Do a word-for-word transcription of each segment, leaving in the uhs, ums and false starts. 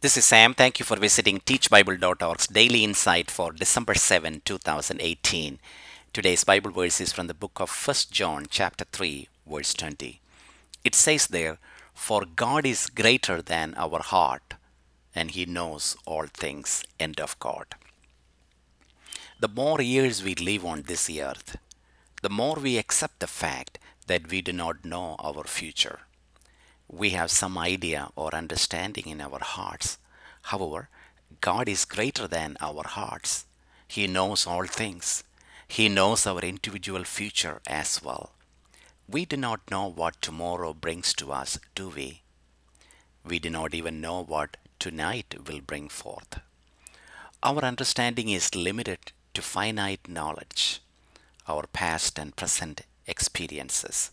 This is Sam. Thank you for visiting teach bible dot org's daily insight for December seventh, twenty eighteen. Today's Bible verse is from the book of First John, chapter three, verse twenty. It says there, "For God is greater than our heart, and He knows all things." End of quote. The more years we live on this earth, the more we accept the fact that we do not know our future. We have some idea or understanding in our hearts. However, God is greater than our hearts. He knows all things. He knows our individual future as well. We do not know what tomorrow brings to us, do we? We do not even know what tonight will bring forth. Our understanding is limited to finite knowledge, our past and present experiences.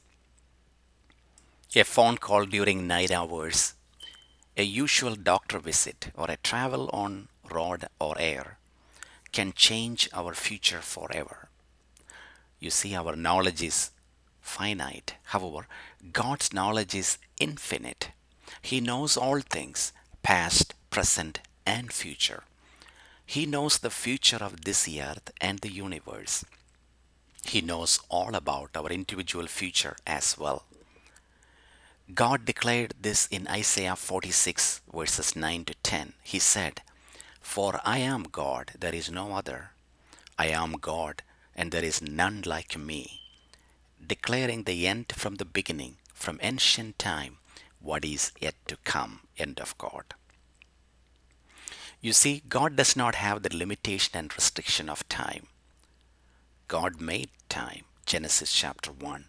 A phone call during night hours, a usual doctor visit, or a travel on road or air can change our future forever. You see, our knowledge is finite. However, God's knowledge is infinite. He knows all things, past, present, and future. He knows the future of this earth and the universe. He knows all about our individual future as well. God declared this in Isaiah forty-six, verses nine to ten. He said, "For I am God, there is no other. I am God, and there is none like me, declaring the end from the beginning, from ancient time, what is yet to come." End of God. You see, God does not have the limitation and restriction of time. God made time. Genesis chapter one.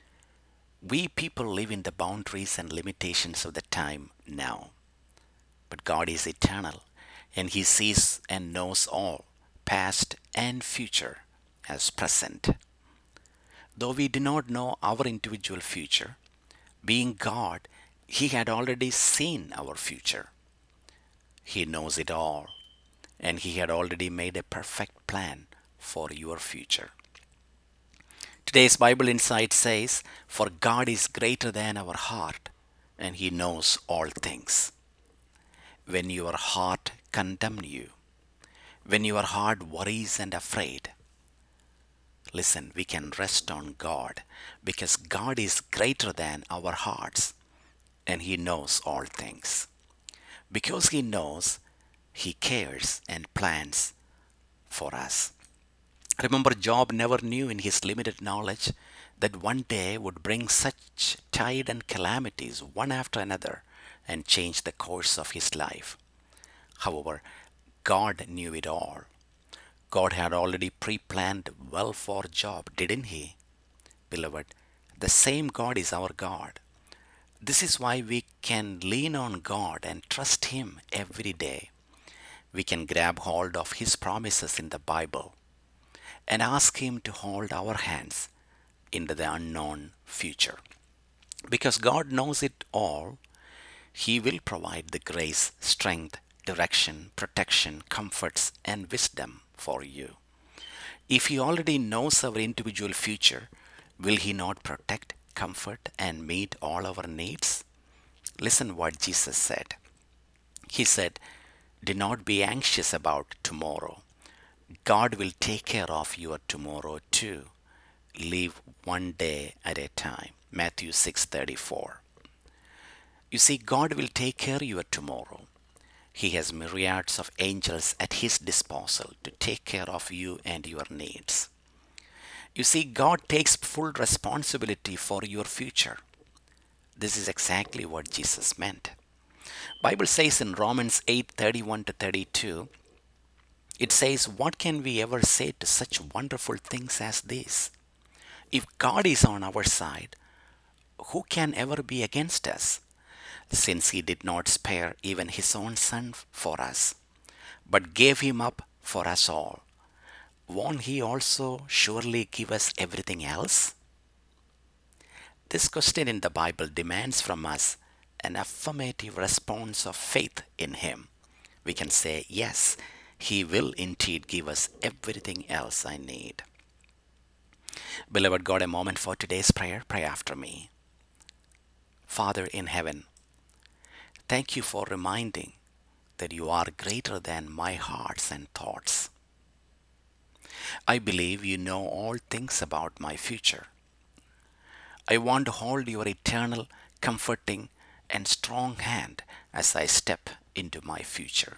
We people live in the boundaries and limitations of the time now. But God is eternal, and He sees and knows all, past and future, as present. Though we do not know our individual future, being God, He had already seen our future. He knows it all, and He had already made a perfect plan for your future. Today's Bible insight says, "For God is greater than our heart, and He knows all things." When your heart condemns you, when your heart worries and afraid, listen, we can rest on God because God is greater than our hearts and He knows all things. Because He knows, He cares and plans for us. Remember, Job never knew in his limited knowledge that one day would bring such tide and calamities one after another and change the course of his life. However, God knew it all. God had already pre planned well for Job, didn't He? Beloved, the same God is our God. This is why we can lean on God and trust Him every day. We can grab hold of His promises in the Bible and ask Him to hold our hands into the unknown future. Because God knows it all, He will provide the grace, strength, direction, protection, comforts, and wisdom for you. If He already knows our individual future, will He not protect, comfort, and meet all our needs? Listen what Jesus said. He said, "Do not be anxious about tomorrow. God will take care of your tomorrow too. Live one day at a time." Matthew six thirty-four. You see, God will take care of your tomorrow. He has myriads of angels at His disposal to take care of you and your needs. You see, God takes full responsibility for your future. This is exactly what Jesus meant. Bible says in Romans eight thirty-one to thirty-two, it says, "What can we ever say to such wonderful things as this? If God is on our side, who can ever be against us? Since He did not spare even His own Son for us, but gave Him up for us all, won't He also surely give us everything else?" This question in the Bible demands from us an affirmative response of faith in Him. We can say, "Yes, He will indeed give us everything else I need." Beloved, God, a moment for today's prayer. Pray after me. Father in heaven, thank you for reminding that you are greater than my hearts and thoughts. I believe you know all things about my future. I want to hold your eternal, comforting, and strong hand as I step into my future.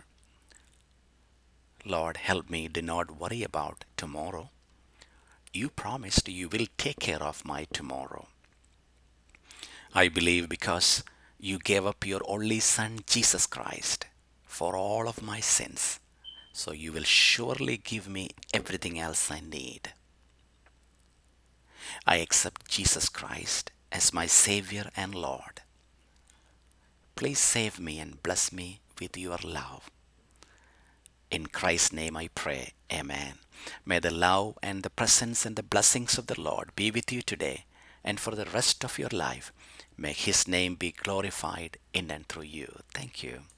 Lord, help me do not worry about tomorrow. You promised you will take care of my tomorrow. I believe because you gave up your only Son, Jesus Christ, for all of my sins. So you will surely give me everything else I need. I accept Jesus Christ as my Savior and Lord. Please save me and bless me with your love. In Christ's name I pray. Amen. May the love and the presence and the blessings of the Lord be with you today and for the rest of your life. May His name be glorified in and through you. Thank you.